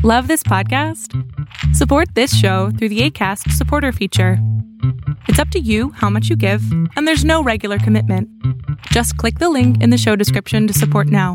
Love this podcast? Support this show through the Acast supporter feature. It's up to you how much you give, and there's no regular commitment. Just click the link in the show description to support now.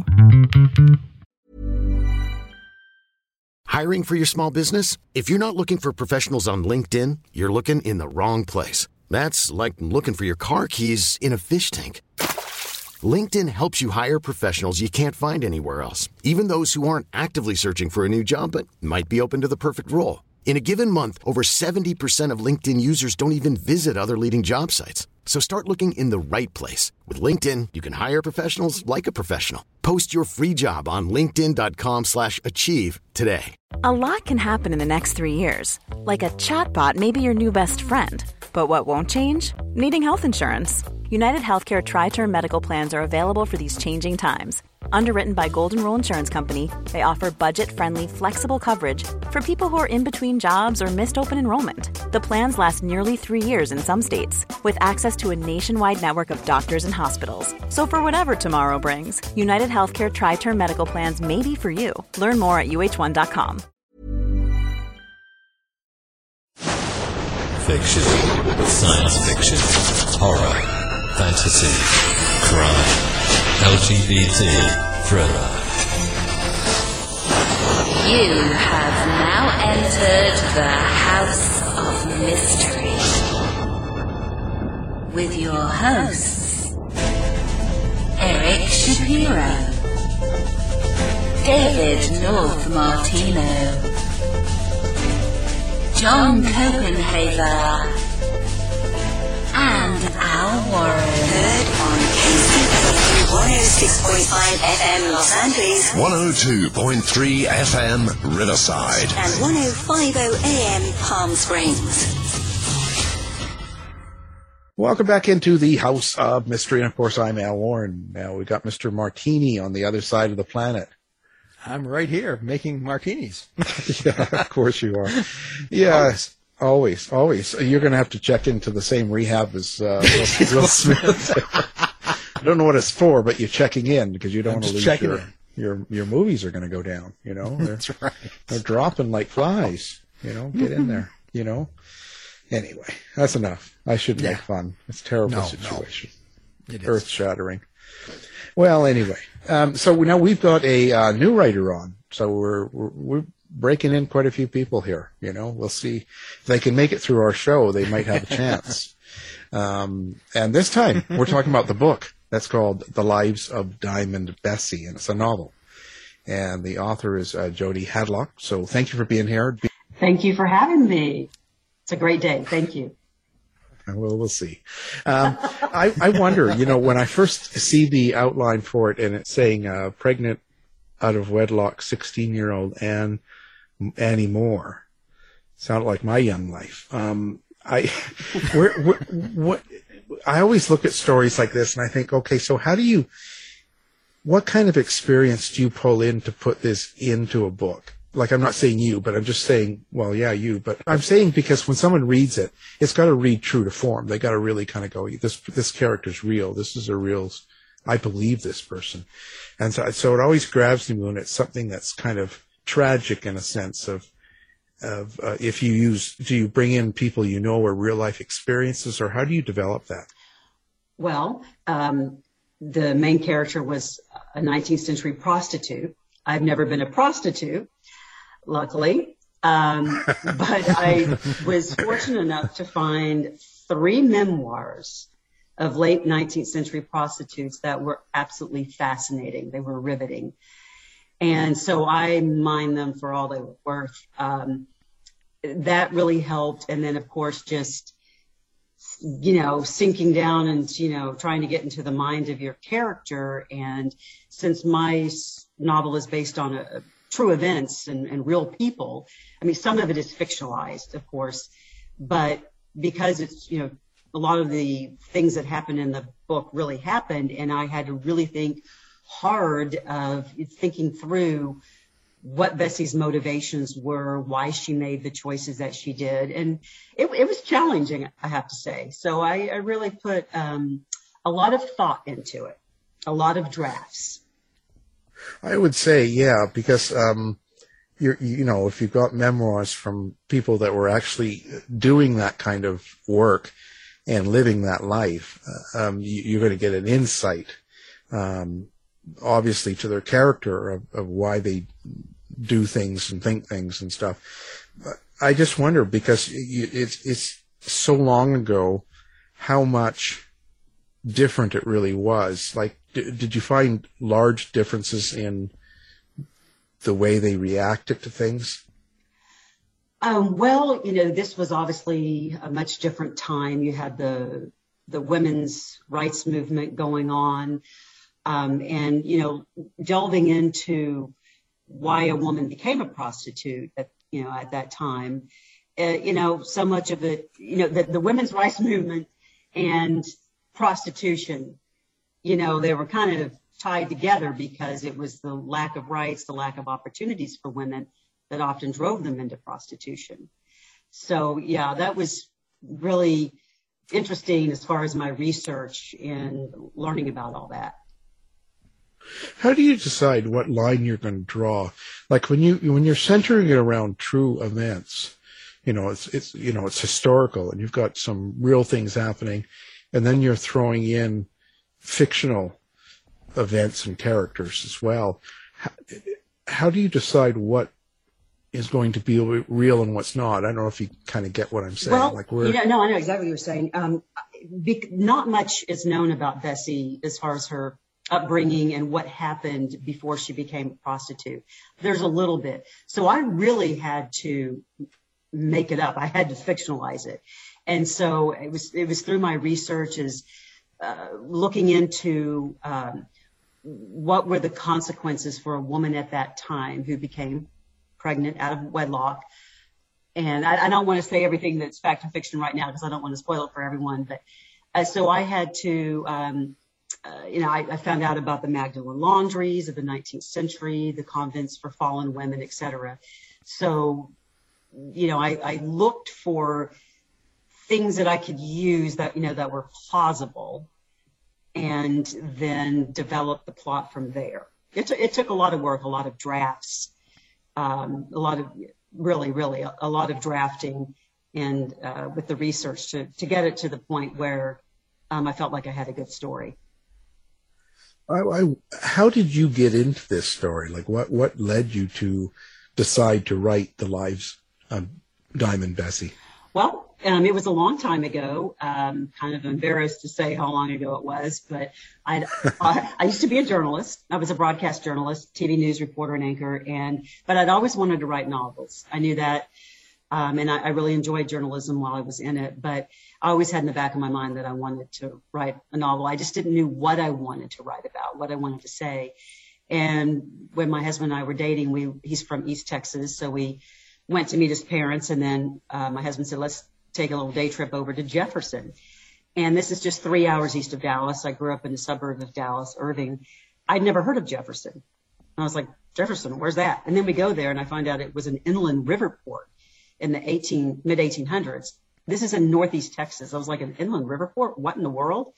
Hiring for your small business? If you're not looking for professionals on LinkedIn, you're looking in the wrong place. That's like looking for your car keys in a fish tank. LinkedIn helps you hire professionals you can't find anywhere else, even those who aren't actively searching for a new job but might be open to the perfect role. In a given month, over 70% of LinkedIn users don't even visit other leading job sites. So start looking in the right place. With LinkedIn, you can hire professionals like a professional. Post your free job on linkedin.com/achieve today. A lot can happen in the next 3 years. Like a chatbot may be your new best friend. But what won't change? Needing health insurance. United Healthcare Tri-Term Medical Plans are available for these changing times. Underwritten by Golden Rule Insurance Company, they offer budget-friendly, flexible coverage for people who are in between jobs or missed open enrollment. The plans last nearly 3 years in some states, with access to a nationwide network of doctors and hospitals. So for whatever tomorrow brings, United Healthcare Tri-Term Medical Plans may be for you. Learn more at uh1.com. Fiction, science fiction, horror, fantasy, crime, LGBT, thriller. You have now entered the House of Mystery with your hosts, Eric Shapiro, David North Martino, John Copenhaver, and Al Warren. Heard on KCP 106.5 FM Los Angeles, 102.3 FM Riverside, and 105.0 AM Palm Springs. Welcome back into the House of Mystery, and of course I'm Al Warren. Now we got Mr. Martini on the other side of the planet. I'm right here making martinis. Yeah, of course you are. Yeah, always. You're going to have to check into the same rehab as Will Smith. I don't know what it's for, but you're checking in because you don't want to lose your movies are going to go down. You know, That's right. They're dropping like flies. You know, get in there. You know. Anyway, that's enough. I shouldn't make fun. It's a terrible situation. It is. Earth-shattering. Well, anyway, so now we've got a new writer on. So we're breaking in quite a few people here. You know, we'll see if they can make it through our show. They might have a chance. And this time we're talking about the book that's called The Lives of Diamond Bessie, and it's a novel. And the author is Jody Hadlock. So thank you for being here. Thank you for having me. It's a great day. Thank you. Well, we'll see. I wonder, you know, when I first see the outline for it and it's saying pregnant out of wedlock 16-year-old Annie Moore, sounded like my young life. I always look at stories like this and I think, okay, so what kind of experience do you pull in to put this into a book? Like, I'm not saying you, but I'm just saying, well, yeah, you. But I'm saying because when someone reads it, it's got to read true to form. They got to really kind of go, this character's real. This is a real, I believe this person. And so it always grabs me when it's something that's kind of tragic in a sense of if you do you bring in people you know or real life experiences, or how do you develop that? Well, the main character was a 19th century prostitute. I've never been a prostitute, luckily, but I was fortunate enough to find 3 memoirs of late 19th century prostitutes that were absolutely fascinating. They were riveting. And so I mined them for all they were worth. That really helped. And then, of course, just, you know, sinking down and, you know, trying to get into the mind of your character. And since my novel is based on true events and real people, I mean, some of it is fictionalized, of course, but because it's, you know, a lot of the things that happened in the book really happened, and I had to really think hard of thinking through what Bessie's motivations were, why she made the choices that she did. And it was challenging, I have to say. So I really put a lot of thought into it, a lot of drafts. I would say, yeah, because if you've got memoirs from people that were actually doing that kind of work and living that life, you're going to get an insight, obviously, to their character of why they do things and think things and stuff. But I just wonder, because it's so long ago, how much different it really was. Like, did you find large differences in the way they reacted to things? Well, this was obviously a much different time. You had the women's rights movement going on, and delving into why a woman became a prostitute at that time. So much of it, the women's rights movement and prostitution, they were kind of tied together, because it was the lack of rights, the lack of opportunities for women that often drove them into prostitution. So, yeah, that was really interesting as far as my research and learning about all that. How do you decide what line you're going to draw? Like when you're centering it around true events, it's historical and you've got some real things happening, and then you're throwing in fictional events and characters as well. How do you decide what is going to be real and what's not? I don't know if you kind of get what I'm saying. Well, no, I know exactly what you're saying. Not much is known about Bessie as far as her upbringing and what happened before she became a prostitute. There's a little bit. So I really had to make it up. I had to fictionalize it. And so it was through my research is looking into what were the consequences for a woman at that time who became pregnant out of wedlock. And I don't want to say everything that's fact and fiction right now, because I don't want to spoil it for everyone. But so I had to, I found out about the Magdalen laundries of the 19th century, the convents for fallen women, etc. So, I looked for things that I could use that were plausible, and then developed the plot from there. It took a lot of work, a lot of drafts, a lot of drafting, and with the research to get it to the point where I felt like I had a good story. How did you get into this story? Like, what led you to decide to write the lives of Diamond Bessie? Well, it was a long time ago. Kind of embarrassed to say how long ago it was, but I used to be a journalist. I was a broadcast journalist, TV news reporter and anchor, but I'd always wanted to write novels. I knew that, and I really enjoyed journalism while I was in it, but I always had in the back of my mind that I wanted to write a novel. I just didn't know what I wanted to write about, what I wanted to say. And when my husband and I were dating, he's from East Texas, so we went to meet his parents, and then my husband said, let's take a little day trip over to Jefferson. And this is just 3 hours east of Dallas. I grew up in the suburb of Dallas, Irving. I'd never heard of Jefferson. And I was like, Jefferson, where's that? And then we go there, and I find out it was an inland river port in the mid-1800s. This is in Northeast Texas. I was like, an inland river port? What in the world?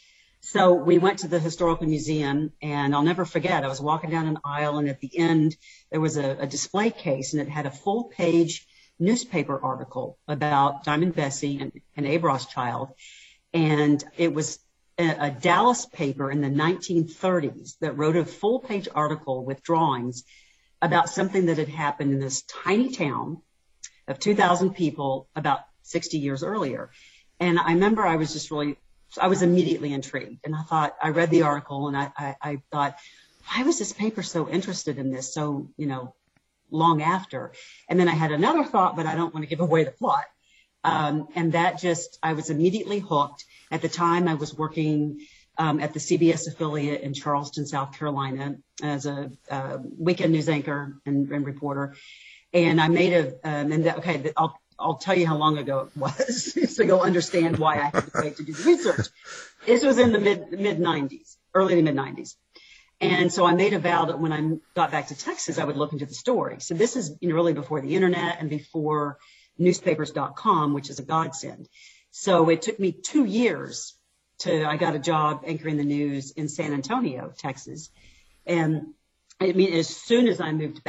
So we went to the historical museum, and I'll never forget, I was walking down an aisle, and at the end, there was a display case, and it had a full-page newspaper article about Diamond Bessie and Abe Rothschild. And it was a Dallas paper in the 1930s that wrote a full-page article with drawings about something that had happened in this tiny town of 2,000 people about 60 years earlier. And I remember I was immediately intrigued. And I read the article, and I thought, why was this paper so interested in this so, long after? And then I had another thought, but I don't want to give away the plot. And that I was immediately hooked. At the time, I was working at the CBS affiliate in Charleston, South Carolina, as a weekend news anchor and reporter. And I made I'll tell you how long ago it was, so you'll understand why I had to wait to do the research. This was in the mid-90s, early to mid-90s. And so I made a vow that when I got back to Texas, I would look into the story. So this is really before the internet and before newspapers.com, which is a godsend. So it took me 2 years I got a job anchoring the news in San Antonio, Texas. And as soon as I moved back,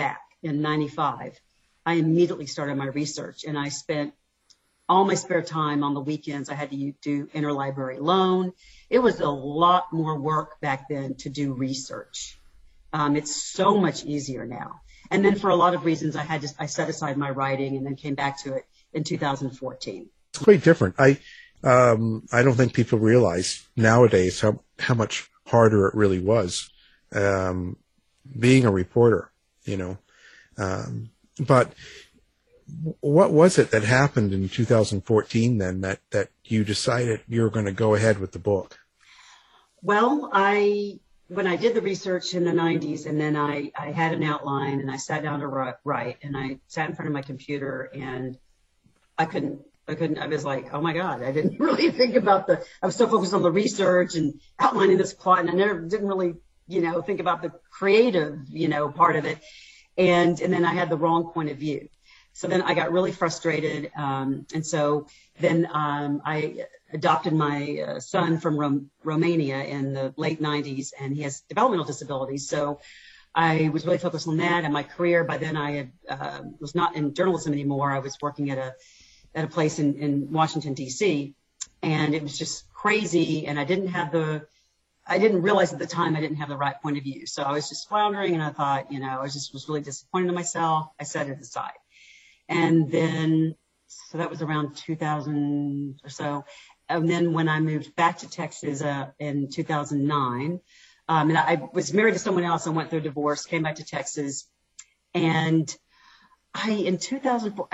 in 95, I immediately started my research, and I spent all my spare time on the weekends. I had to do interlibrary loan. It was a lot more work back then to do research. It's so much easier now. And then for a lot of reasons, I set aside my writing and then came back to it in 2014. It's quite different. I don't think people realize nowadays how much harder it really was being a reporter, you know. But what was it that happened in 2014 then that you decided you were going to go ahead with the book? Well, when I did the research in the 90s, and then I had an outline, and I sat down to write, and I sat in front of my computer, and I couldn't, I was like, oh my God, I didn't really think about I was so focused on the research and outlining this plot, and I didn't really, think about the creative, part of it. And then I had the wrong point of view. So then I got really frustrated. And so then I adopted my son from Romania in the late 90s, and he has developmental disabilities. So I was really focused on that and my career. By then I was not in journalism anymore. I was working at a place in Washington, D.C., and it was just crazy. And I didn't realize at the time I didn't have the right point of view. So I was just floundering, and I thought, I was really disappointed in myself. I set it aside. And then, so that was around 2000 or so. And then when I moved back to Texas in 2009, and I was married to someone else. I went through a divorce, came back to Texas. And in 2004,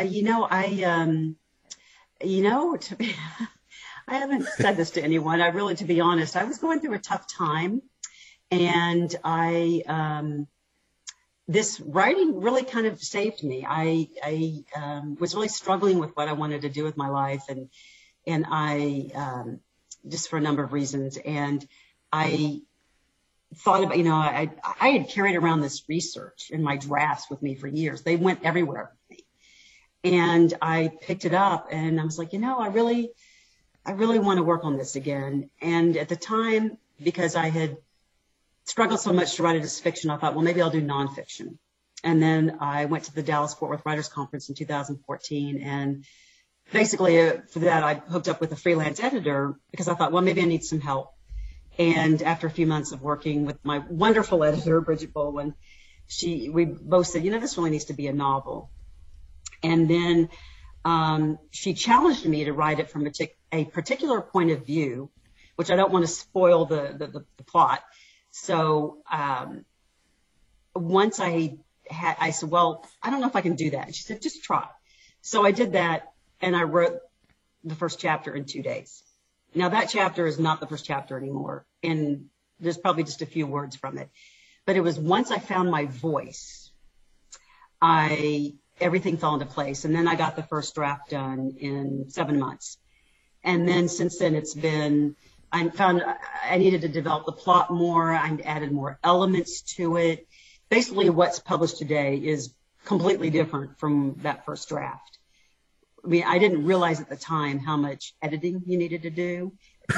I haven't said this to anyone. To be honest, I was going through a tough time, and this writing really kind of saved me. I was really struggling with what I wanted to do with my life, and I just for a number of reasons. And I thought about, I had carried around this research in my drafts with me for years. They went everywhere with me, and I picked it up, and I was like, I really want to work on this again. And at the time, because I had struggled so much to write it as fiction, I thought, well, maybe I'll do nonfiction. And then I went to the Dallas-Fort Worth Writers Conference in 2014. And basically for that, I hooked up with a freelance editor because I thought, well, maybe I need some help. And after a few months of working with my wonderful editor, Bridget Bolwin, we both said, this really needs to be a novel. And then she challenged me to write it from a particular point of view, which I don't want to spoil the plot. So once I said, well, I don't know if I can do that. And she said, just try. So I did that, and I wrote the first chapter in 2 days. Now, that chapter is not the first chapter anymore, and there's probably just a few words from it. But it was once I found my voice, everything fell into place. And then I got the first draft done in 7 months. And then since then, I found I needed to develop the plot more. I added more elements to it. Basically, what's published today is completely different from that first draft. I mean, I didn't realize at the time how much editing you needed to do.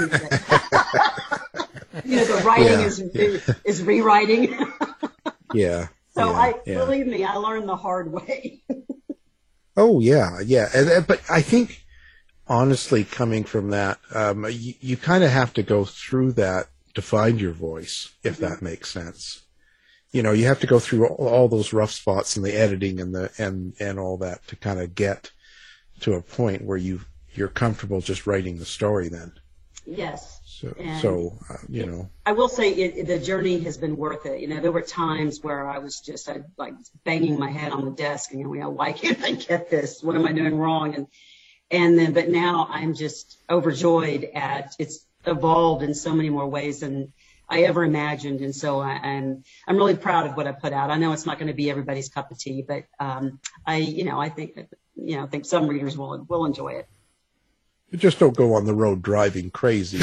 The writing is rewriting. Yeah. So believe me, I learned the hard way. Oh, yeah. But I think, honestly, coming from that, you kind of have to go through that to find your voice, if that makes sense. You have to go through all those rough spots in the editing and all that to kind of get to a point where you're comfortable just writing the story then. Yes. So I will say the journey has been worth it. There were times where I was just like banging my head on the desk and, why can't I get this? What am I doing wrong? But now I'm just overjoyed at it's evolved in so many more ways than I ever imagined. And so I'm really proud of what I put out. I know it's not going to be everybody's cup of tea, but I think some readers will enjoy it. You just don't go on the road driving crazy.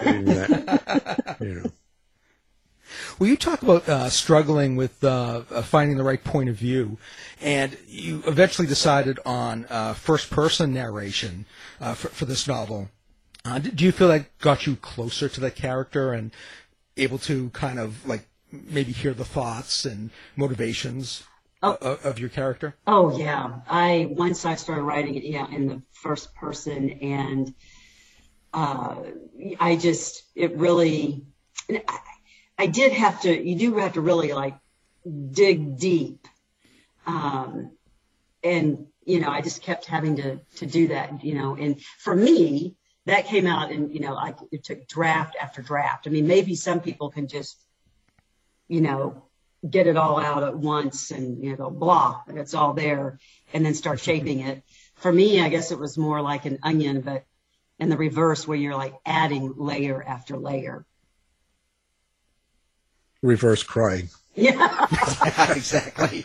Well, you talk about struggling with finding the right point of view, and you eventually decided on first-person narration for this novel. Do you feel that got you closer to the character and able to kind of like maybe hear the thoughts and motivations? of your character? Oh yeah. Once I started writing it, in the first person, and you do have to really like dig deep. And, I just kept having to do that, and for me, that came out and, it took draft after draft. I mean, maybe some people can just, get it all out at once and, go blah, and it's all there, and then start shaping it. For me, I guess it was more like an onion, but in the reverse, where you're like adding layer after layer. Reverse crying. Yeah. Exactly.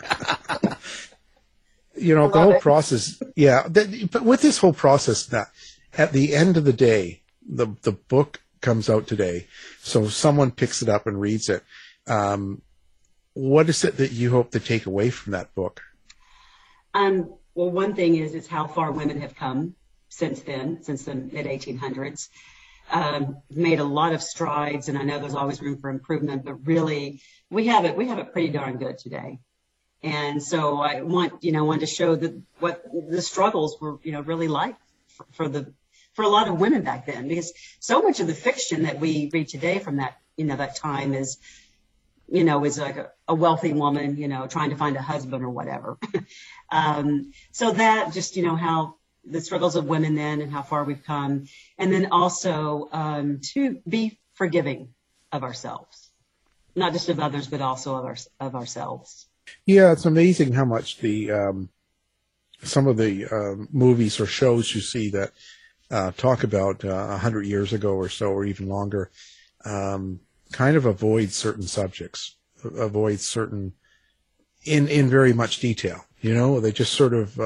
The whole process. Yeah. But with this whole process, that at the end of the day, the book comes out today. So someone picks it up and reads it. What is it that you hope to take away from that book? Well, one thing is how far women have come since then, since the mid 1800s. Made a lot of strides, and I know there's always room for improvement, but really we have it pretty darn good today. And so I wanted to show what the struggles were, really like for a lot of women back then, because so much of the fiction that we read today from that, that time is like a wealthy woman, trying to find a husband or whatever. So that just, how the struggles of women then and how far we've come. And then also to be forgiving of ourselves, not just of others, but also of ourselves. Yeah, it's amazing how much some of the movies or shows you see that talk about 100 years ago or so, or even longer, kind of avoid certain subjects, avoid certain in very much detail. They just sort of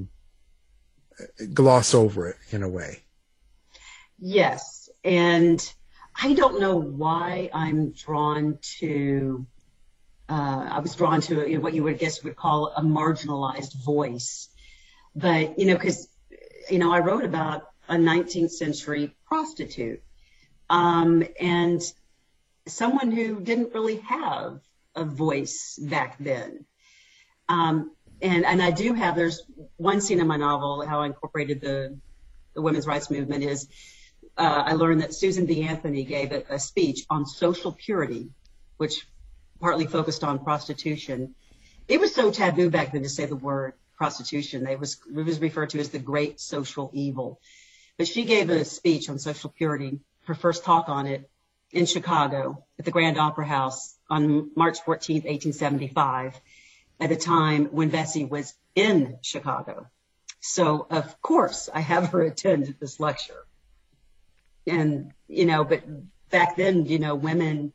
gloss over it in a way. Yes, and I don't know why I'm drawn to. I was drawn to what you would call a marginalized voice, but because I wrote about a 19th century prostitute, and someone who didn't really have a voice back then. And I do have, there's one scene in my novel, how I incorporated the women's rights movement is, I learned that Susan B. Anthony gave a speech on social purity, which partly focused on prostitution. It was so taboo back then to say the word prostitution. It was referred to as the great social evil. But she gave a speech on social purity, her first talk on it, in Chicago at the Grand Opera House on March 14th, 1875, at a time when Bessie was in Chicago. So, of course, I have her attend this lecture. And, but back then, women,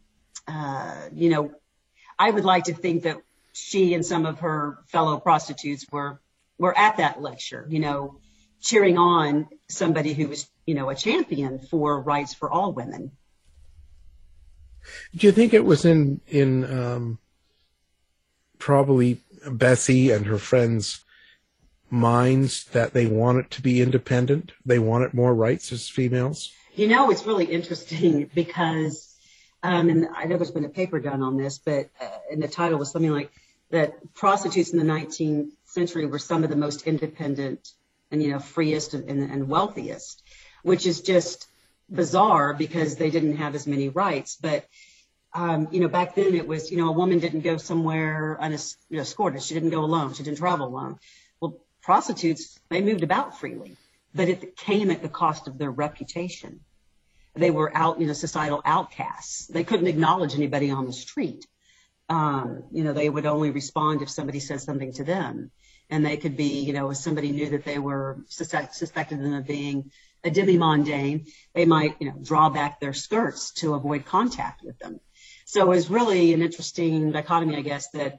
I would like to think that she and some of her fellow prostitutes were at that lecture, cheering on somebody who was, a champion for rights for all women. Do you think it was in probably Bessie and her friends' minds that they wanted to be independent? They wanted more rights as females? It's really interesting because, and I know there's been a paper done on this, but and the title was something like that prostitutes in the 19th century were some of the most independent and, freest and wealthiest, which is just bizarre because they didn't have as many rights. But, back then it was, a woman didn't go somewhere unescorted. She didn't go alone. She didn't travel alone. Well, prostitutes, they moved about freely, but it came at the cost of their reputation. They were societal outcasts. They couldn't acknowledge anybody on the street. They would only respond if somebody said something to them. And they could be, if somebody knew that they were suspected them of being a demi-mondaine, they might, draw back their skirts to avoid contact with them. So it was really an interesting dichotomy, I guess, that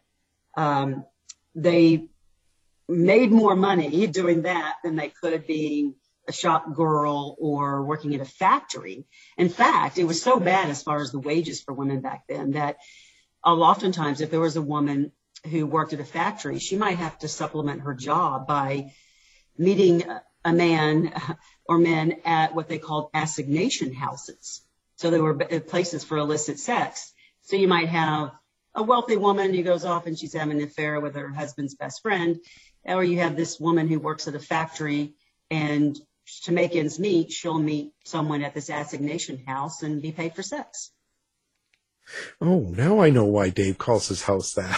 they made more money doing that than they could being a shop girl or working at a factory. In fact, it was so bad as far as the wages for women back then that oftentimes if there was a woman who worked at a factory, she might have to supplement her job by meeting a man or men at what they called assignation houses. So there were places for illicit sex. So you might have a wealthy woman who goes off and she's having an affair with her husband's best friend, or you have this woman who works at a factory, and to make ends meet, she'll meet someone at this assignation house and be paid for sex. Oh, now I know why Dave calls his house that.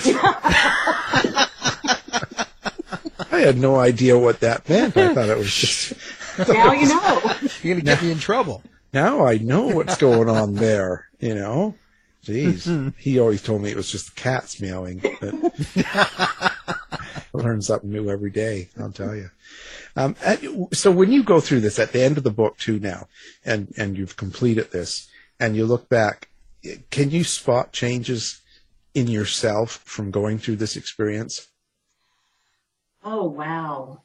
I had no idea what that meant. I thought it was just... Now you know. You're going to get me in trouble. Now I know what's going on there, you know. Jeez. He always told me it was just cats meowing. But I learn something new every day, I'll tell you. So when you go through this at the end of the book too now, and you've completed this, and you look back, can you spot changes in yourself from going through this experience? Oh, wow.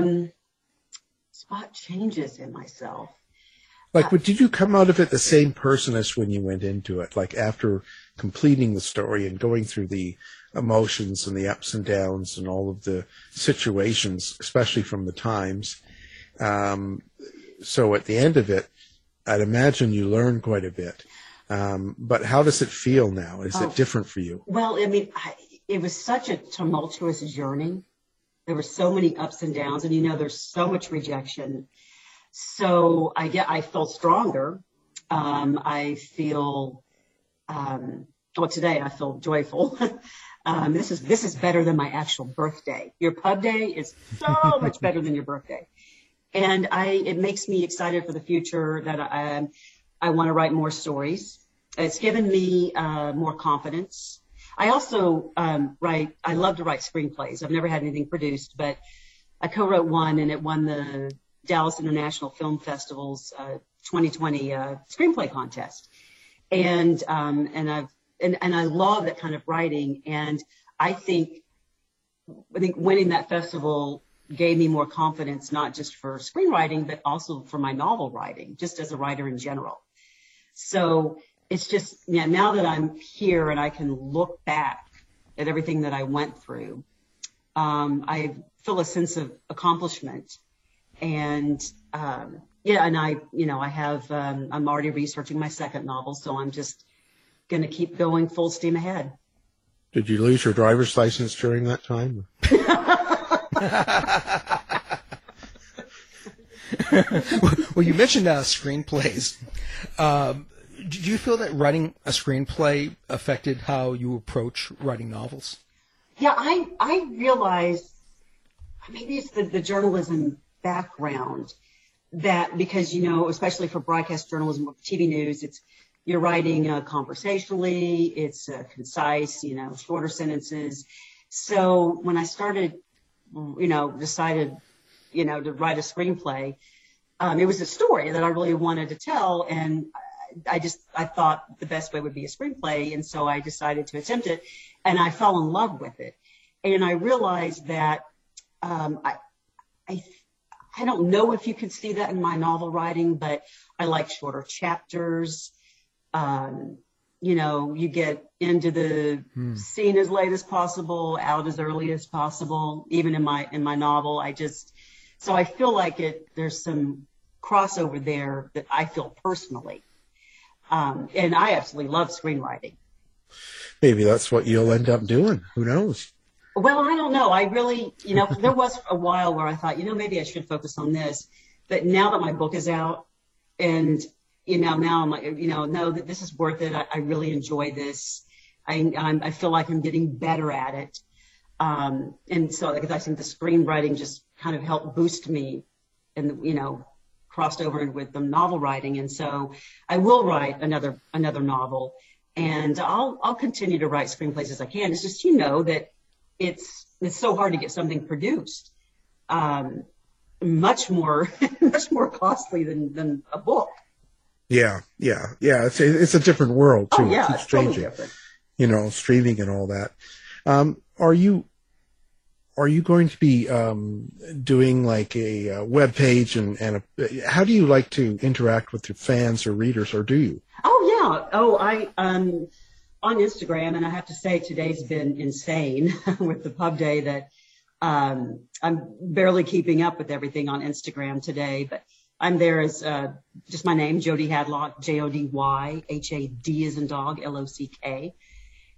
Spot changes in myself. Like, did you come out of it the same person as when you went into it? Like, after completing the story and going through the emotions and the ups and downs and all of the situations, especially from the Times. So at the end of it, I'd imagine you learned quite a bit. But how does it feel now? Is it different for you? Well, I mean, it was such a tumultuous journey. There were so many ups and downs, and, you know, there's so much rejection. So I feel stronger. I feel, today I feel joyful. This is better than my actual birthday. Your pub day is so much better than your birthday. And it makes me excited for the future that I want to write more stories. It's given me more confidence. I also I love to write screenplays. I've never had anything produced, but I co-wrote one, and it won the Dallas International Film Festival's 2020 screenplay contest. And I love that kind of writing. And I think winning that festival gave me more confidence, not just for screenwriting, but also for my novel writing, just as a writer in general. So it's just, now that I'm here and I can look back at everything that I went through, I feel a sense of accomplishment. And, and I have, I'm already researching my second novel, so I'm just going to keep going full steam ahead. Did you lose your driver's license during that time? Well, you mentioned screenplays. Do you feel that writing a screenplay affected how you approach writing novels? Yeah, I realize maybe it's the journalism background that, because, especially for broadcast journalism, TV news, you're writing conversationally, it's concise, shorter sentences. So when I started, decided, to write a screenplay, it was a story that I really wanted to tell. And I thought the best way would be a screenplay. And so I decided to attempt it, and I fell in love with it. And I realized that I don't know if you could see that in my novel writing, but I like shorter chapters. You get into the scene as late as possible, out as early as possible, even in my novel. So I feel like there's some crossover there that I feel personally. And I absolutely love screenwriting. Maybe that's what you'll end up doing. Who knows? Well, I don't know. I really, there was a while where I thought, maybe I should focus on this. But now that my book is out, and, now I'm like, no, this is worth it. I really enjoy this. I feel like I'm getting better at it. And so I think the screenwriting just kind of helped boost me and, crossed over with the novel writing. And so I will write another novel, and I'll continue to write screenplays as I can. It's just, that it's so hard to get something produced. Much more costly than a book. Yeah. It's a different world too. Oh, yeah, it's totally different. Streaming and all that. Are you going to be doing like a web page and how do you like to interact with your fans or readers, or do you? Oh yeah. I on Instagram, and I have to say today's been insane with the pub day that I'm barely keeping up with everything on Instagram today, but I'm there as just my name, Jody Hadlock, JODY, HAD as in dog, LOCK.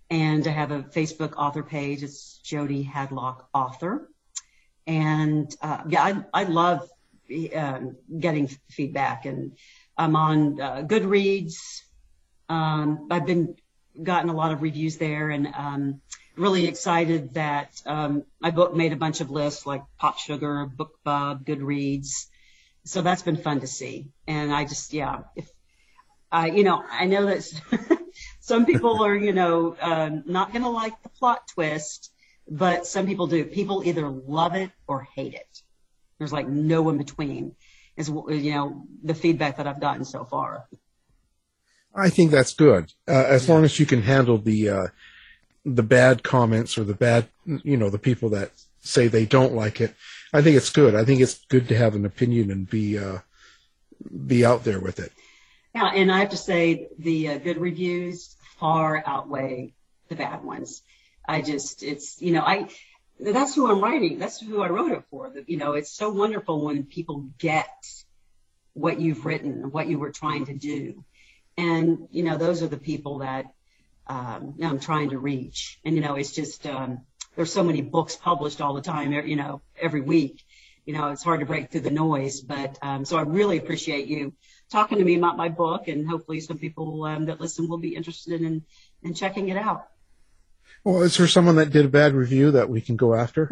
And I have a Facebook author page. It's Jody Hadlock Author. And I love getting feedback. And I'm on Goodreads. I've gotten a lot of reviews there, and really excited that my book made a bunch of lists like Pop Sugar, BookBub, Goodreads. So that's been fun to see. And I just, I know that some people are, not going to like the plot twist, but some people do. People either love it or hate it. There's like no in between, is, the feedback that I've gotten so far. I think that's good. As long as you can handle the bad comments or the bad, the people that say they don't like it. I think it's good. I think it's good to have an opinion and be out there with it. Yeah, and I have to say the good reviews far outweigh the bad ones. That's who I'm writing. That's who I wrote it for. It's so wonderful when people get what you've written, what you were trying to do. And, those are the people that I'm trying to reach. And, it's just, there's so many books published all the time, every week. It's hard to break through the noise. But so I really appreciate you talking to me about my book. And hopefully some people that listen will be interested in checking it out. Well, is there someone that did a bad review that we can go after?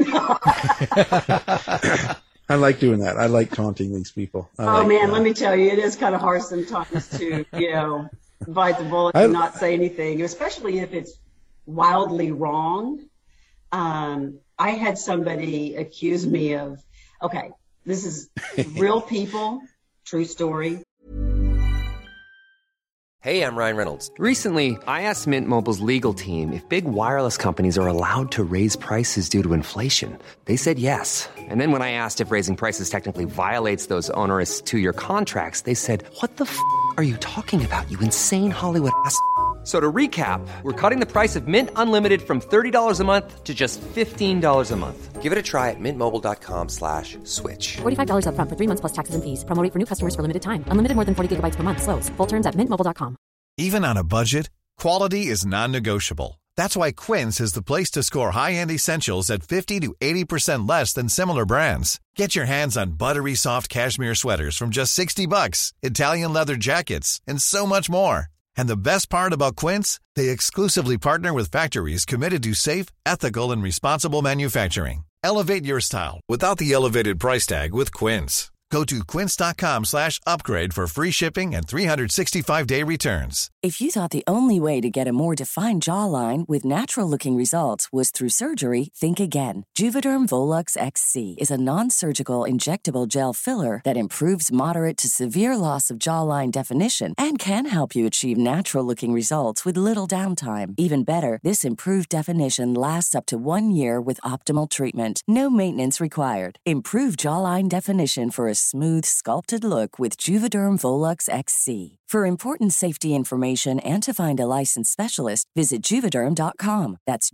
I like doing that. I like taunting these people. Let me tell you, it is kind of hard sometimes to, bite the bullet and not say anything, especially if it's wildly wrong. I had somebody accuse me of, this is real people, true story. Hey, I'm Ryan Reynolds. Recently, I asked Mint Mobile's legal team if big wireless companies are allowed to raise prices due to inflation. They said yes. And then when I asked if raising prices technically violates those onerous 2-year contracts, they said, "What the f*** are you talking about, you insane Hollywood ass?" So to recap, we're cutting the price of Mint Unlimited from $30 a month to just $15 a month. Give it a try at mintmobile.com/switch. $45 up front for 3 months plus taxes and fees. Promo rate for new customers for limited time. Unlimited more than 40 gigabytes per month. Slows full terms at mintmobile.com. Even on a budget, quality is non-negotiable. That's why Quince is the place to score high-end essentials at 50 to 80% less than similar brands. Get your hands on buttery soft cashmere sweaters from just $60, Italian leather jackets, and so much more. And the best part about Quince, they exclusively partner with factories committed to safe, ethical, and responsible manufacturing. Elevate your style without the elevated price tag with Quince. Go to quince.com/upgrade for free shipping and 365-day returns. If you thought the only way to get a more defined jawline with natural-looking results was through surgery, think again. Juvederm Volux XC is a non-surgical injectable gel filler that improves moderate to severe loss of jawline definition and can help you achieve natural-looking results with little downtime. Even better, this improved definition lasts up to 1 year with optimal treatment. No maintenance required. Improve jawline definition for a smooth, sculpted look with Juvederm Volux XC. For important safety information and to find a licensed specialist, visit Juvederm.com. That's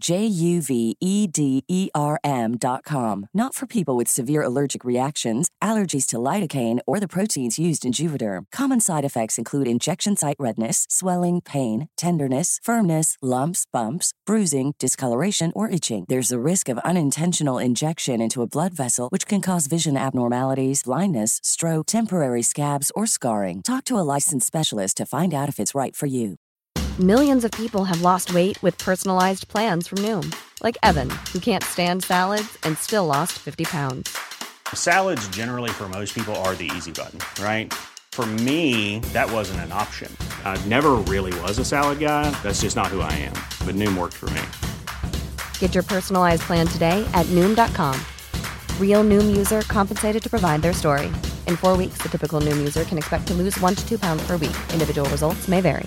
JUVEDERM.com. Not for people with severe allergic reactions, allergies to lidocaine, or the proteins used in Juvederm. Common side effects include injection site redness, swelling, pain, tenderness, firmness, lumps, bumps, bruising, discoloration, or itching. There's a risk of unintentional injection into a blood vessel, which can cause vision abnormalities, blindness, stroke, temporary scabs, or scarring. Talk to a licensed specialist to find out if it's right for you. Millions of people have lost weight with personalized plans from Noom. Like Evan, who can't stand salads and still lost 50 pounds. Salads generally for most people are the easy button, right? For me, that wasn't an option. I never really was a salad guy. That's just not who I am. But Noom worked for me. Get your personalized plan today at Noom.com. Real Noom user compensated to provide their story. In 4 weeks, the typical Noom user can expect to lose 1 to 2 pounds per week. Individual results may vary.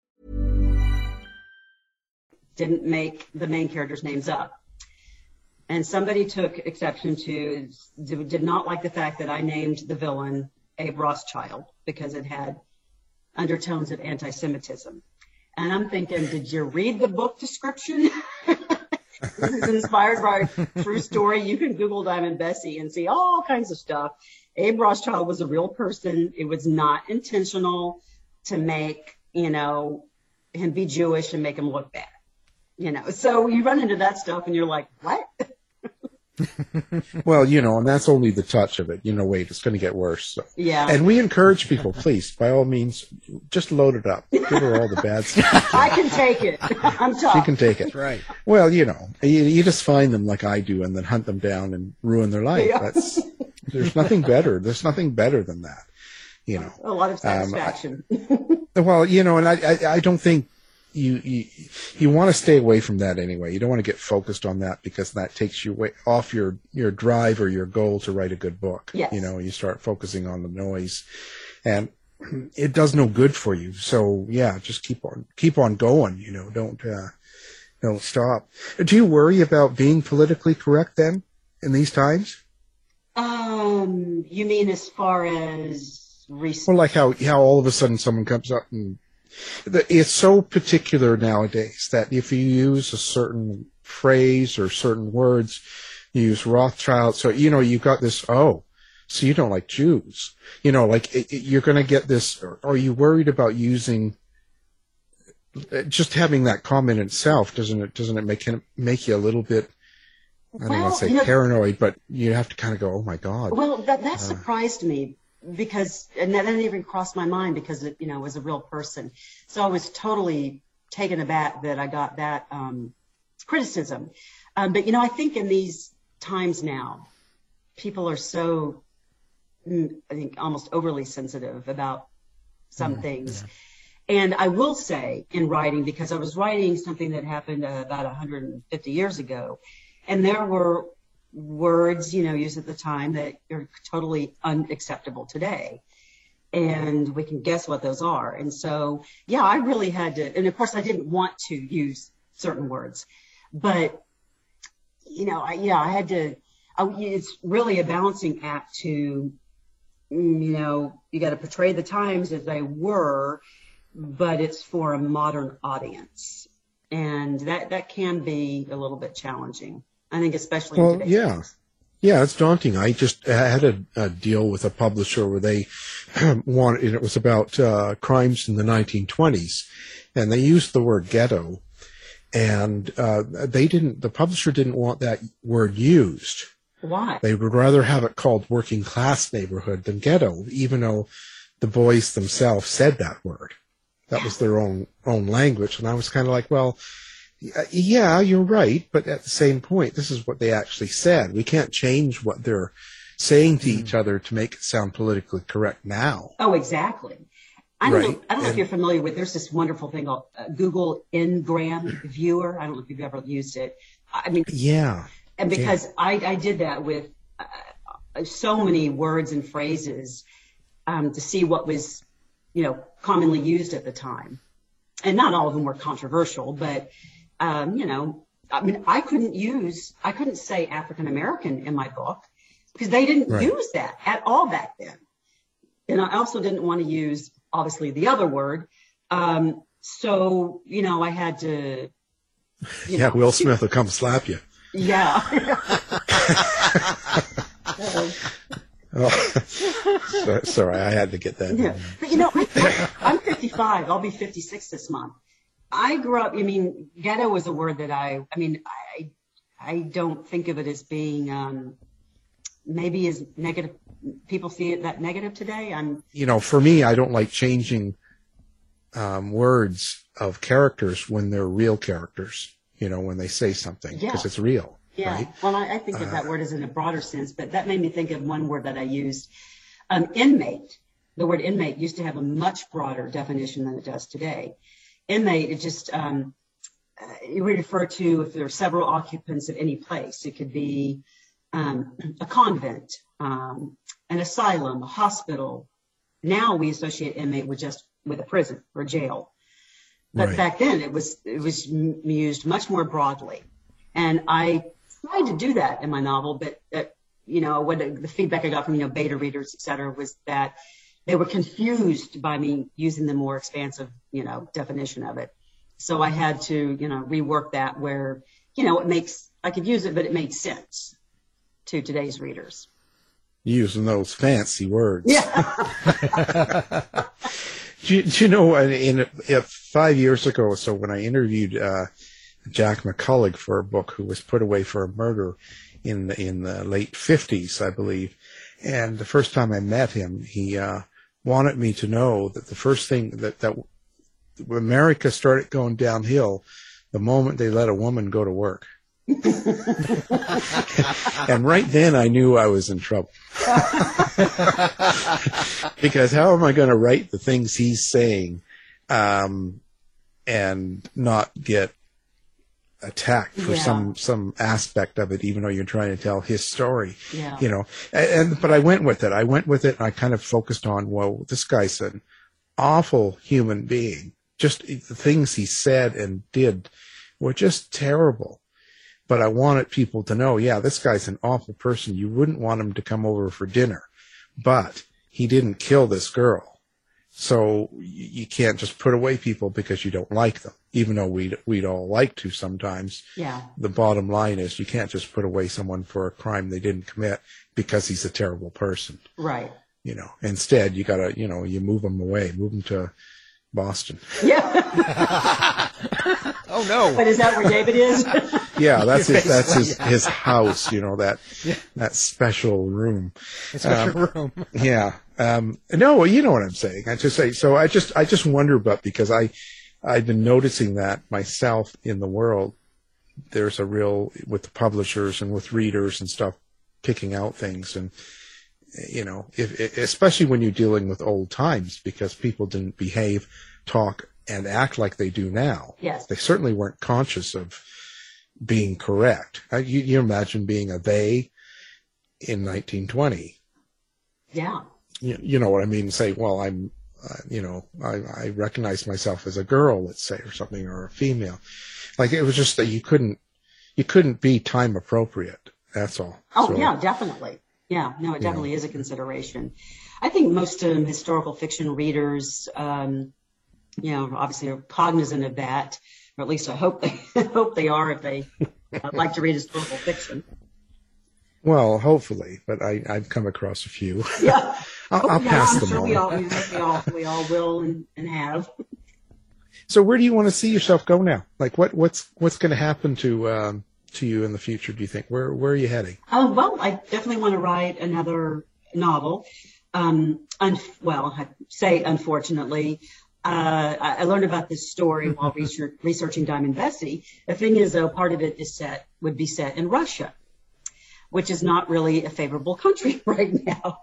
Didn't make the main characters' names up. And somebody took exception did not like the fact that I named the villain Abe Rothschild because it had undertones of anti-Semitism. And I'm thinking, did you read the book description? This is inspired by a true story. You can Google Diamond Bessie and see all kinds of stuff. Abe Rothschild was a real person. It was not intentional to make, him be Jewish and make him look bad. So you run into that stuff and you're like, what? Well, and that's only the touch of it. Wait, it's going to get worse. So. Yeah. And we encourage people, please, by all means, just load it up. Give her all the bad stuff. I can take it. I'm tough. You can take it. Right. Well, you just find them like I do and then hunt them down and ruin their life. Yeah. There's nothing better. There's nothing better than that. A lot of satisfaction. Well, and I don't think you want to stay away from that anyway. You don't want to get focused on that because that takes you off your drive or your goal to write a good book. Yes. You start focusing on the noise, and it does no good for you. So yeah, just keep on going. Don't stop. Do you worry about being politically correct then in these times? You mean as far as Well, like how all of a sudden someone comes up and it's so particular nowadays that if you use a certain phrase or certain words, you use Rothschild. So, you've got this, so you don't like Jews. You're going to get this. Are you worried about using, just having that comment itself? Doesn't it make you a little bit, I don't want to say paranoid, but you have to kind of go, oh my God. Well, that surprised me. Because, and that didn't even cross my mind because it, was a real person. So I was totally taken aback that I got that criticism. But, I think in these times now, people are so, I think, almost overly sensitive about some things. Yeah. And I will say in writing, because I was writing something that happened about 150 years ago, and there were words, used at the time that are totally unacceptable today. And we can guess what those are. And so, yeah, I really had to, and of course I didn't want to use certain words, but, I had to, it's really a balancing act to, you got to portray the times as they were, but it's for a modern audience. And that can be a little bit challenging. I think especially in today's days. Yeah, it's daunting. I just had a deal with a publisher where they wanted, and it was about crimes in the 1920s, and they used the word ghetto, and the publisher didn't want that word used. Why? They would rather have it called working class neighborhood than ghetto, even though the boys themselves said that word. That was their own language, and I was kind of like, well, yeah, you're right, but at the same point, this is what they actually said. We can't change what they're saying to each other to make it sound politically correct now. Oh, exactly. I don't know if you're familiar with, there's this wonderful thing called Google Ngram Viewer. I don't know if you've ever used it. Yeah. And because I did that with so many words and phrases to see what was, commonly used at the time. And not all of them were controversial, but I couldn't say African American in my book because they didn't use that at all back then. And I also didn't want to use, obviously, the other word. So, I had to, Will Smith will come slap you. Yeah. Sorry, I had to get that. Yeah. But, I'm 55. I'll be 56 this month. I grew up, ghetto was a word that I don't think of it as being maybe as negative. People see it that negative today. For me, I don't like changing words of characters when they're real characters, when they say something, because it's real. Yeah. Right? Well, I think of that word as in a broader sense, but that made me think of one word that I used, inmate. The word inmate used to have a much broader definition than it does today. Inmate, it just, you refer to if there are several occupants of any place. It could be a convent, an asylum, a hospital. Now we associate inmate with a prison or jail. But back then it was used much more broadly. And I tried to do that in my novel, but the feedback I got from beta readers, et cetera, was that they were confused by me using the more expansive, definition of it. So I had to, rework that where, I could use it, but it made sense to today's readers. Using those fancy words. Yeah. do you know, 5 years ago or so when I interviewed Jack McCulloch for a book, who was put away for a murder in the late 50s, I believe. And the first time I met him, he wanted me to know that the first thing that America started going downhill the moment they let a woman go to work. And right then I knew I was in trouble. Because how am I going to write the things he's saying and not get attacked for some aspect of it, even though you're trying to tell his story? Yeah. You know, but I went with it. And I kind of focused on, well, this guy's an awful human being. Just the things he said and did were just terrible. But I wanted people to know, yeah, this guy's an awful person. You wouldn't want him to come over for dinner. But he didn't kill this girl. So you can't just put away people because you don't like them, even though we'd all like to sometimes. Yeah. The bottom line is you can't just put away someone for a crime they didn't commit because he's a terrible person. Right. You know, instead you gotta, you move him away, move him to Boston. Yeah. Oh no! But is that where David is? Yeah, that's his house. You know, that special room. Special room. Yeah. No, you know what I'm saying. I just wonder about, because I've been noticing that myself in the world. There's a real, with the publishers and with readers and stuff, picking out things, and especially when you're dealing with old times, because people didn't behave, talk, and act like they do now. Yes. They certainly weren't conscious of being correct. You imagine being a they in 1920. Yeah. You know what I mean? Say, well, I'm, I recognize myself as a girl, let's say, or something, or a female. Like, it was just that you couldn't be time appropriate. That's all. Oh, yeah, definitely. Yeah, no, it definitely is a consideration. I think most historical fiction readers, obviously are cognizant of that, or at least I hope they are if they like to read historical fiction. Well, hopefully, but I've come across a few. Yeah, I'll pass them on. We all will and have. So, where do you want to see yourself go now? Like, what's going to happen to you in the future? Do you think? Where are you heading? Well, I definitely want to write another novel. I say unfortunately. I learned about this story while researching Diamond Bessie. The thing is, though, part of it would be set in Russia, which is not really a favorable country right now.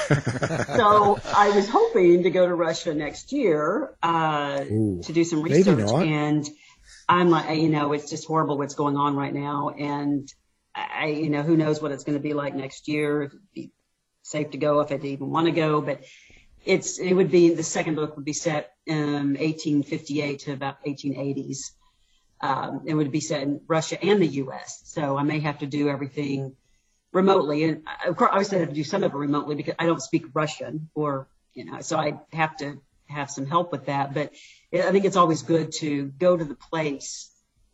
So I was hoping to go to Russia next year to do some research. Maybe not. And I'm like, it's just horrible what's going on right now. And who knows what it's going to be like next year. It'd be safe to go if I'd even want to go, but it would be, the second book would be set in 1858 to about 1880s. It would be set in Russia and the U.S. So I may have to do everything remotely. And of course, I always have to do some of it remotely because I don't speak Russian, so I have to have some help with that. But I think it's always good to go to the place,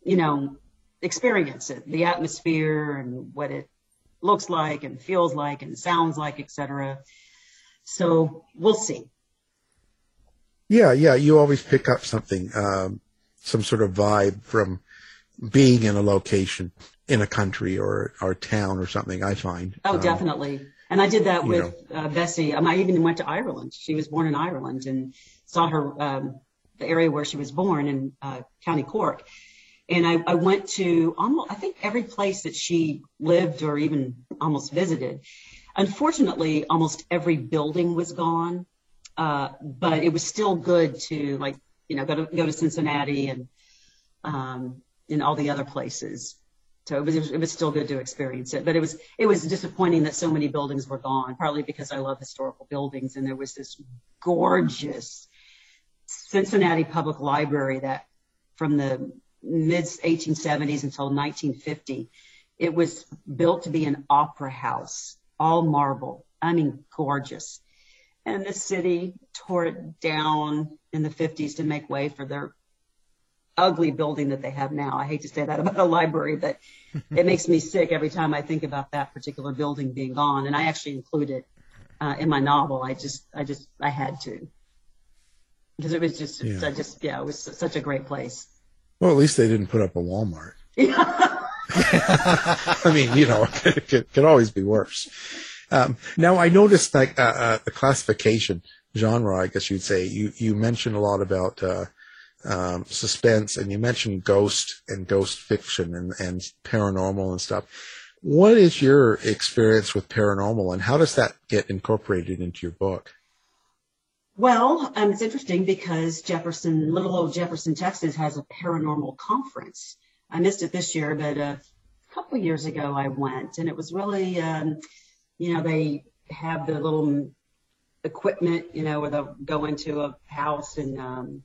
experience it, the atmosphere and what it looks like and feels like and sounds like, etc. So we'll see. Yeah. You always pick up something, some sort of vibe from being in a location, in a country or town or something, I find. Oh, definitely. And I did that with Bessie. I even went to Ireland. She was born in Ireland, and saw her, the area where she was born in County Cork. And I went to I think every place that she lived or even almost visited. Unfortunately, almost every building was gone, but it was still good to go to Cincinnati and all the other places. So it was still good to experience it, but it was disappointing that so many buildings were gone. Partly because I love historical buildings, and there was this gorgeous Cincinnati Public Library that from the mid 1870s until 1950, it was built to be an opera house. All marble. I mean, gorgeous. And the city tore it down in the 50s to make way for their ugly building that they have now. I hate to say that about a library, but it makes me sick every time I think about that particular building being gone. And I actually include it in my novel. I had to, because it was it was such a great place. Well, at least they didn't put up a Walmart. I mean, it could always be worse. Now, I noticed like the classification genre, I guess you'd say. You mentioned a lot about suspense, and you mentioned ghost and ghost fiction and paranormal and stuff. What is your experience with paranormal, and how does that get incorporated into your book? Well, it's interesting because little old Jefferson, Texas has a paranormal conference. I missed it this year, but a couple of years ago I went, and it was really, they have the little equipment, where they'll go into a house and,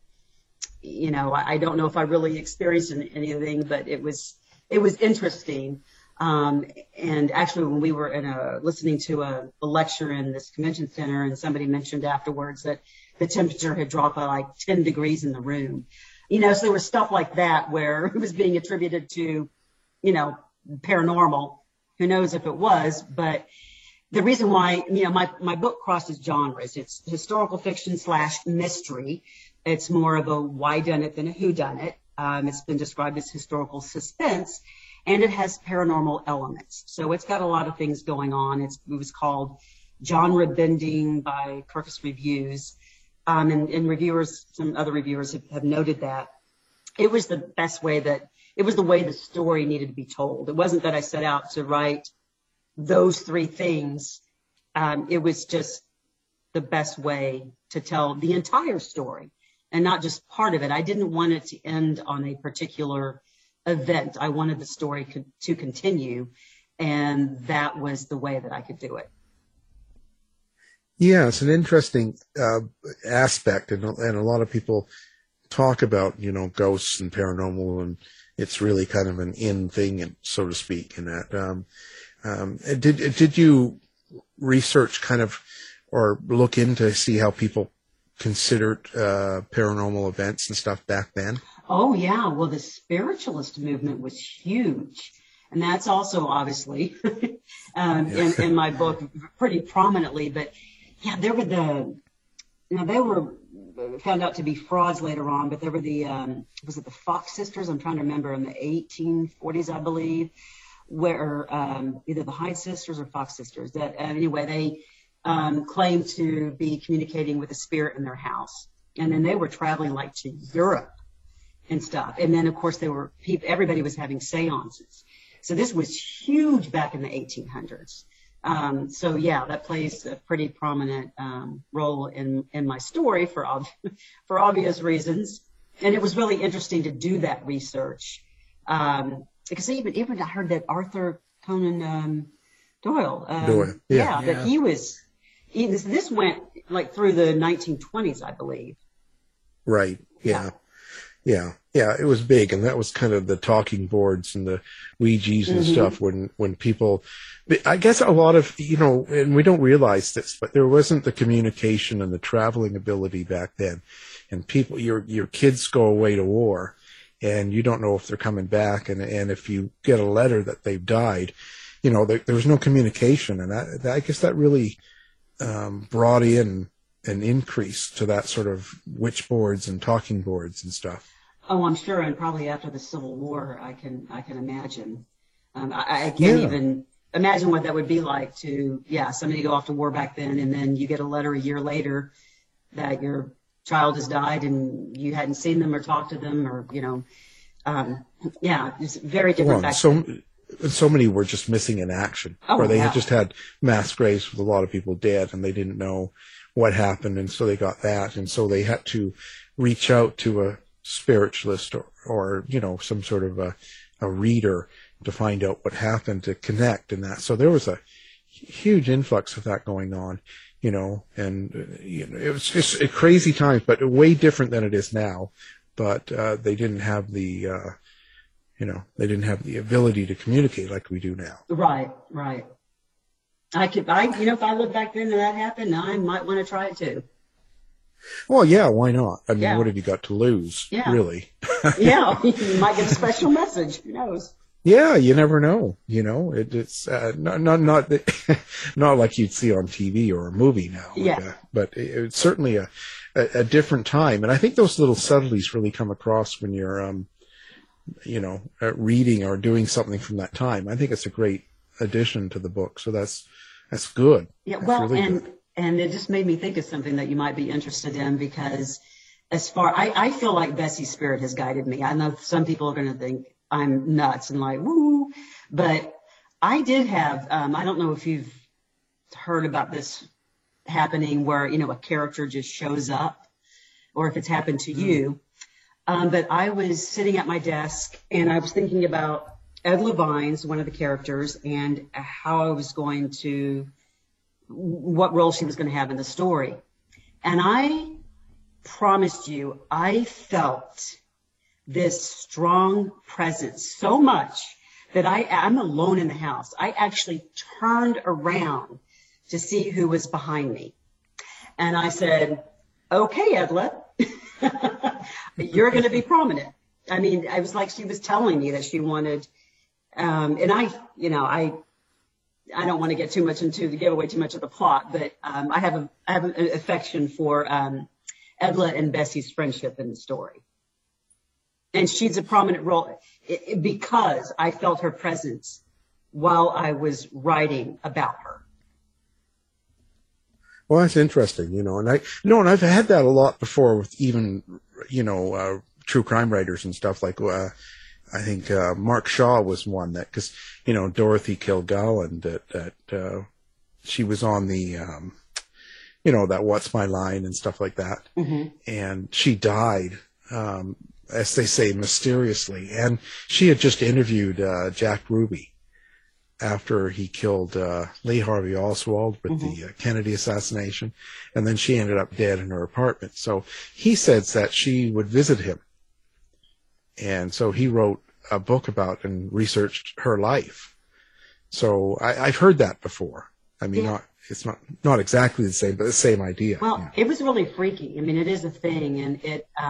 I don't know if I really experienced anything, but it was interesting. And actually, when we were listening to a lecture in this convention center, and somebody mentioned afterwards that the temperature had dropped by like 10 degrees in the room, so there was stuff like that where it was being attributed to, paranormal. Who knows if it was, but the reason why, my book crosses genres. It's historical fiction / mystery. It's more of a whodunit than a whodunit. It's been described as historical suspense. And it has paranormal elements. So it's got a lot of things going on. It was called genre bending by Kirkus Reviews. And reviewers, some other reviewers have noted that it was the way the story needed to be told. It wasn't that I set out to write those three things. It was just the best way to tell the entire story and not just part of it. I didn't want it to end on a particular event. I wanted the story to continue, and that was the way that I could do it. Yeah, it's an interesting aspect, and a lot of people talk about ghosts and paranormal, and it's really kind of an in thing, so to speak. In that, did you research kind of or look into see how people considered paranormal events and stuff back then? Oh, yeah. Well, the spiritualist movement was huge. And that's also obviously in my book pretty prominently. But, yeah, they were found out to be frauds later on. But there were was it the Fox sisters? I'm trying to remember, in the 1840s, I believe, where either the Hyde sisters or Fox sisters. That anyway, they claimed to be communicating with a spirit in their house. And then they were traveling like to Europe and stuff. And then, of course, everybody was having seances. So this was huge back in the 1800s. So, yeah, that plays a pretty prominent role in my story for obvious reasons. And it was really interesting to do that research. Because even I heard that Arthur Conan Doyle. That he was. This went like through the 1920s, I believe. Right. Yeah. It was big, and that was kind of the talking boards and the Ouijas and stuff when people, I guess a lot of, and we don't realize this, but there wasn't the communication and the traveling ability back then. And people, your kids go away to war, and you don't know if they're coming back. And if you get a letter that they've died, there was no communication. And I guess that really brought in an increase to that sort of witch boards and talking boards and stuff. Oh, I'm sure, and probably after the Civil War, I can imagine. I can't even imagine what that would be like to, somebody go off to war back then, and then you get a letter a year later that your child has died, and you hadn't seen them or talked to them, or it's very different back then. So many were just missing in action, or they had just had mass graves with a lot of people dead, and they didn't know what happened, and so they got that, and so they had to reach out to a spiritualist or some sort of a reader to find out what happened, to connect and that. So there was a huge influx of that going on, and it was just a crazy time, but way different than it is now. But they didn't have the ability to communicate like we do now. Right. If I look back then and that happened, I might want to try it too. Well, yeah, why not? I mean, what have you got to lose, really? You might get a special message. Who knows? Yeah, you never know. It's not like you'd see on TV or a movie now. But it's certainly a different time, and I think those little subtleties really come across when you're reading or doing something from that time. I think it's a great addition to the book. So that's good. Yeah, that's well, really good. And it just made me think of something that you might be interested in, because I feel like Bessie's spirit has guided me. I know some people are going to think I'm nuts and like, woo, but I did have, I don't know if you've heard about this happening where, a character just shows up, or if it's happened to you. But I was sitting at my desk and I was thinking about Ed Levine's, one of the characters, and how I was going to, what role she was going to have in the story. And I promised you, I felt this strong presence so much that I'm alone in the house. I actually turned around to see who was behind me. And I said, okay, Edla, you're going to be prominent. I mean, I was like, she was telling me that she wanted, and I don't want to get too much to give away too much of the plot, but I have an affection for Edla and Bessie's friendship in the story. And she's a prominent role because I felt her presence while I was writing about her. Well, that's interesting, and I've had that a lot before with even, true crime writers and stuff like, I think, Mark Shaw was one that, cause, Dorothy Kilgallen, that she was on the, that What's My Line and stuff like that. Mm-hmm. And she died, as they say, mysteriously. And she had just interviewed, Jack Ruby after he killed Lee Harvey Oswald with the Kennedy assassination, and then she ended up dead in her apartment. So he says that she would visit him, and so he wrote a book about and researched her life. So I've heard that before. I mean, it's not exactly the same, but the same idea. Well, it was really freaky. I mean, it is a thing, and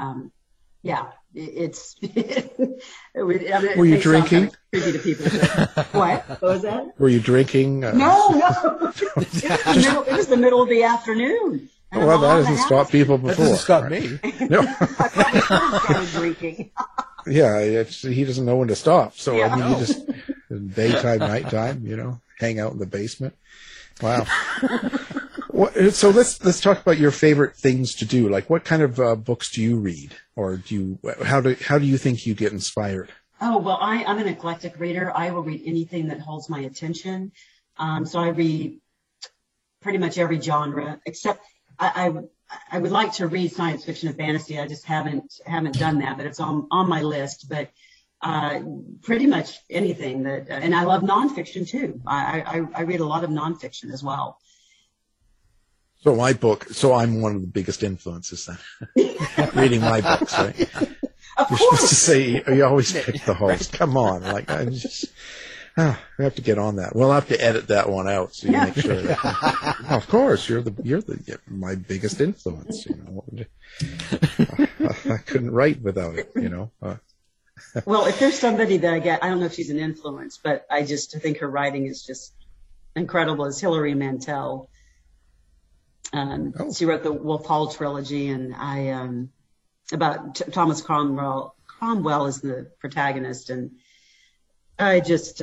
it's. Were you drinking? Creepy to people. What was that? Were you drinking? No. It was the middle of the afternoon. Well, that hasn't stopped people before. That doesn't stop me. No. I probably started drinking. Yeah, he doesn't know when to stop. So I mean, you just daytime, nighttime, hang out in the basement. Wow. So let's talk about your favorite things to do. Like, what kind of books do you read, or how do you think you get inspired? Oh, well, I'm an eclectic reader. I will read anything that holds my attention. So I read pretty much every genre, except I would like to read science fiction and fantasy. I just haven't done that, but it's on my list. But pretty much anything and I love nonfiction too. I read a lot of nonfiction as well. So I'm one of the biggest influences then. Reading my books, right? You're supposed to say, you always pick the host. Come on. Like, I just, we have to get on that. We'll have to edit that one out so you make sure that, of course, you're my biggest influence, I couldn't write without it, Well, if there's somebody that I don't know if she's an influence, but I think her writing is just incredible, is Hilary Mantel. She wrote the Wolf Hall trilogy, and about Thomas Cromwell. Cromwell is the protagonist, and I just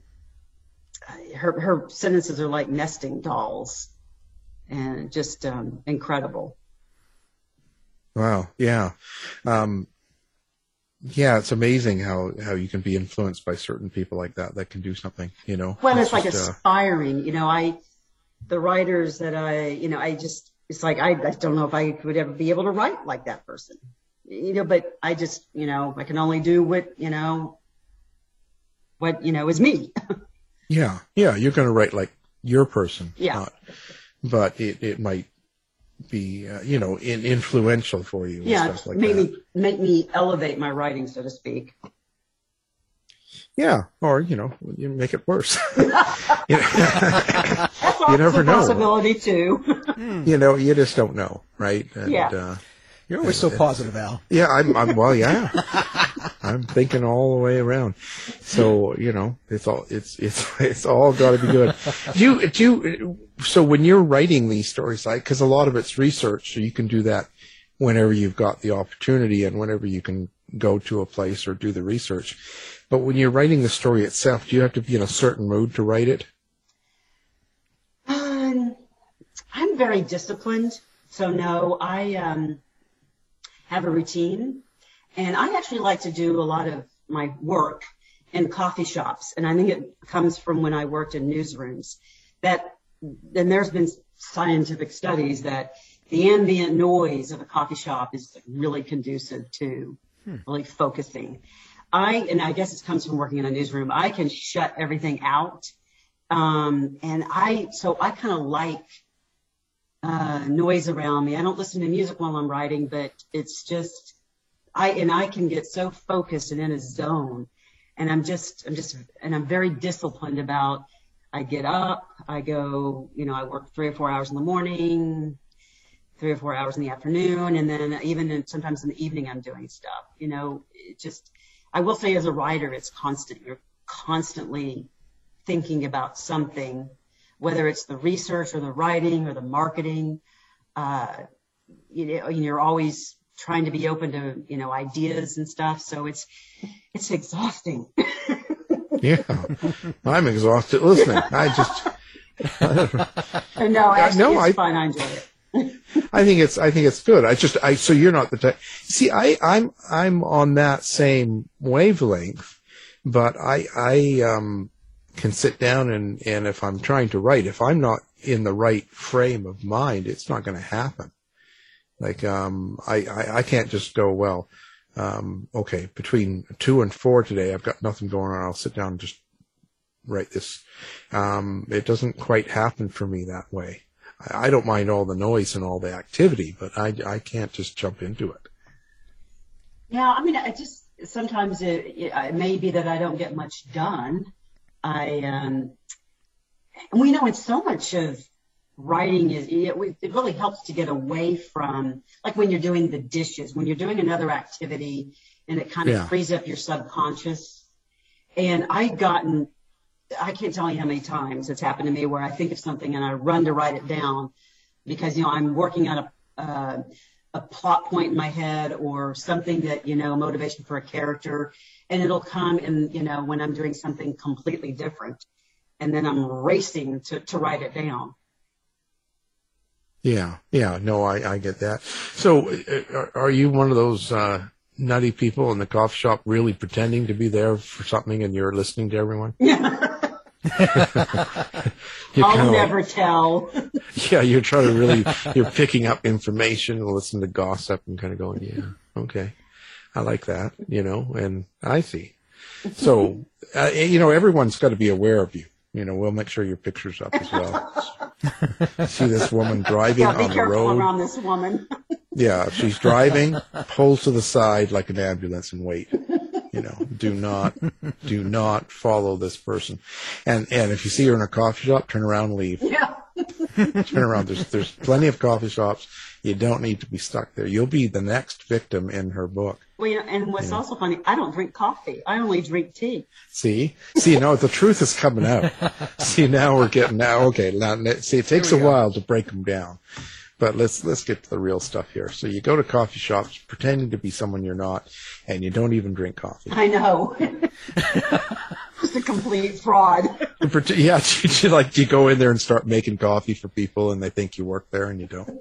her sentences are like nesting dolls, and just incredible. Wow, yeah, it's amazing how you can be influenced by certain people like that can do something, Well, it's like aspiring, the writers that it's like, I don't know if I would ever be able to write like that person, but I just, I can only do what is me. Yeah. You're going to write like your person. Yeah. But it might be, influential for you. Yeah. And stuff like make me elevate my writing, so to speak. Yeah, or you make it worse. That's you never know. Possibility too. You just don't know, right? And, yeah. You're always so positive, Al. Yeah, I'm. Well, yeah. I'm thinking all the way around. So it's all got to be good. So when you're writing these stories, because a lot of it's research, so you can do that whenever you've got the opportunity and whenever you can go to a place or do the research. But when you're writing the story itself, do you have to be in a certain mood to write it? I'm very disciplined, so no, I have a routine, and I actually like to do a lot of my work in coffee shops, and I think it comes from when I worked in newsrooms. Then there's been scientific studies that the ambient noise of a coffee shop is really conducive to really focusing. And I guess it comes from working in a newsroom. I can shut everything out, so I kind of like noise around me. I don't listen to music while I'm writing, but it's just I can get so focused and in a zone, and I'm very disciplined about. I get up, I go, I work 3 or 4 hours in the morning, 3 or 4 hours in the afternoon, and then sometimes in the evening I'm doing stuff. I will say as a writer, it's constant. You're constantly thinking about something, whether it's the research or the writing or the marketing. You're always trying to be open to, ideas and stuff. So it's exhausting. Yeah, I'm exhausted listening. It's fun. I enjoy it. I think it's good. So you're not the type. See, I'm on that same wavelength, but I can sit down and if I'm trying to write, if I'm not in the right frame of mind, it's not going to happen. Like, I can't just go, okay, between 2 and 4 today, I've got nothing going on. I'll sit down and just write this. It doesn't quite happen for me that way. I don't mind all the noise and all the activity, but I can't just jump into it. Yeah, sometimes it may be that I don't get much done. And we know it's so much of writing it really helps to get away from, like when you're doing the dishes, when you're doing another activity, and it kind of frees up your subconscious. And I can't tell you how many times it's happened to me where I think of something and I run to write it down because, I'm working on a plot point in my head or something that, motivation for a character, and it'll come in, when I'm doing something completely different, and then I'm racing to write it down. Yeah. No, I get that. So are you one of those nutty people in the coffee shop really pretending to be there for something and you're listening to everyone? I'll never tell. Yeah, you're trying to you're picking up information and listening to gossip and kind of going, yeah, okay, I like that, and I see. So, everyone's got to be aware of you. We'll make sure your picture's up as well. See this woman driving on the road. Be careful around this woman. Yeah, she's driving, pull to the side like an ambulance and wait. Do not follow this person. And if you see her in a coffee shop, turn around and leave. Yeah. Turn around. There's plenty of coffee shops. You don't need to be stuck there. You'll be the next victim in her book. Well, and what's also funny, I don't drink coffee. I only drink tea. See, no, the truth is coming out. See, now we're getting okay. Now, see, it takes a while to break them down. But let's get to the real stuff here. So you go to coffee shops pretending to be someone you're not, and you don't even drink coffee. I know. Just a complete fraud. Yeah, you go in there and start making coffee for people, and they think you work there, and you don't.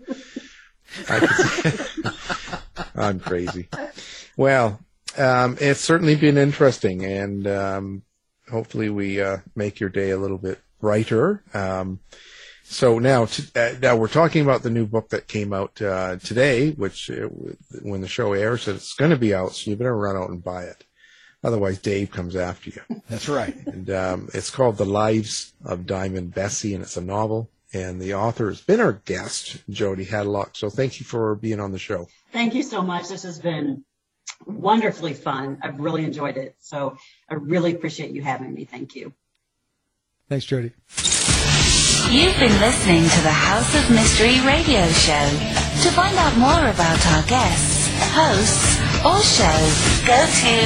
I'm crazy. Well, it's certainly been interesting, and hopefully we make your day a little bit brighter. So now we're talking about the new book that came out today, which when the show airs, it's going to be out, so you better run out and buy it. Otherwise, Dave comes after you. That's right. And it's called The Lives of Diamond Bessie, and it's a novel. And the author has been our guest, Jody Hadlock. So thank you for being on the show. Thank you so much. This has been wonderfully fun. I've really enjoyed it. So I really appreciate you having me. Thank you. Thanks, Jody. You've been listening to the House of Mystery radio show. To find out more about our guests, hosts, or shows, go to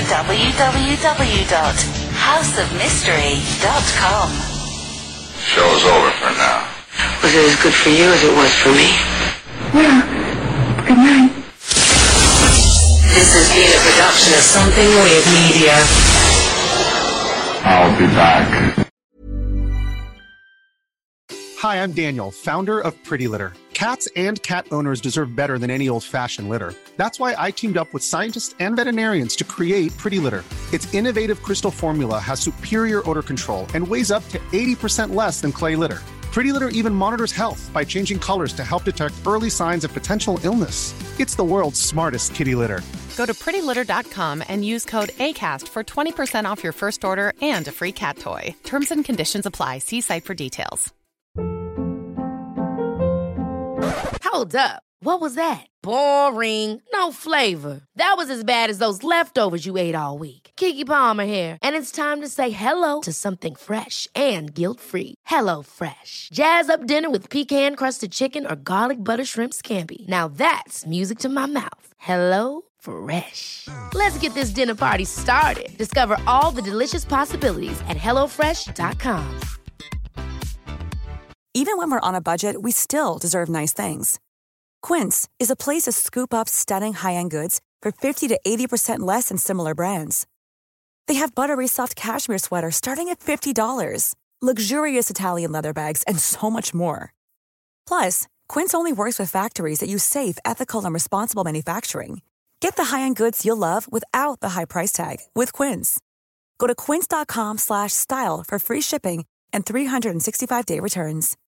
www.houseofmystery.com. Show's over for now. Was it as good for you as it was for me? Well, good night. This has been a production of Something Weird Media. I'll be back. Hi, I'm Daniel, founder of Pretty Litter. Cats and cat owners deserve better than any old-fashioned litter. That's why I teamed up with scientists and veterinarians to create Pretty Litter. Its innovative crystal formula has superior odor control and weighs up to 80% less than clay litter. Pretty Litter even monitors health by changing colors to help detect early signs of potential illness. It's the world's smartest kitty litter. Go to prettylitter.com and use code ACAST for 20% off your first order and a free cat toy. Terms and conditions apply. See site for details. Hold up. What was that? Boring. No flavor. That was as bad as those leftovers you ate all week. Keke Palmer here, and it's time to say hello to something fresh and guilt-free. Hello Fresh. Jazz up dinner with pecan-crusted chicken or garlic butter shrimp scampi. Now that's music to my mouth. Hello Fresh. Let's get this dinner party started. Discover all the delicious possibilities at HelloFresh.com. Even when we're on a budget, we still deserve nice things. Quince is a place to scoop up stunning high-end goods for 50 to 80% less than similar brands. They have buttery soft cashmere sweaters starting at $50, luxurious Italian leather bags, and so much more. Plus, Quince only works with factories that use safe, ethical, and responsible manufacturing. Get the high-end goods you'll love without the high price tag with Quince. Go to quince.com/style for free shipping and 365-day returns.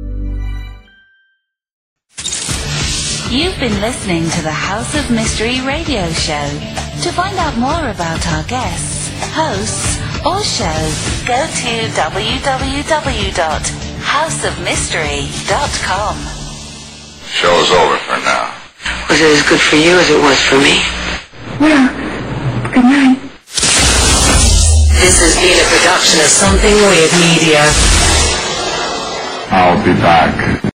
You've been listening to the House of Mystery radio show. To find out more about our guests, hosts, or show, go to www.houseofmystery.com. Show's over for now. Was it as good for you as it was for me? Well, good night. This has been a production of Something Weird Media. I'll be back.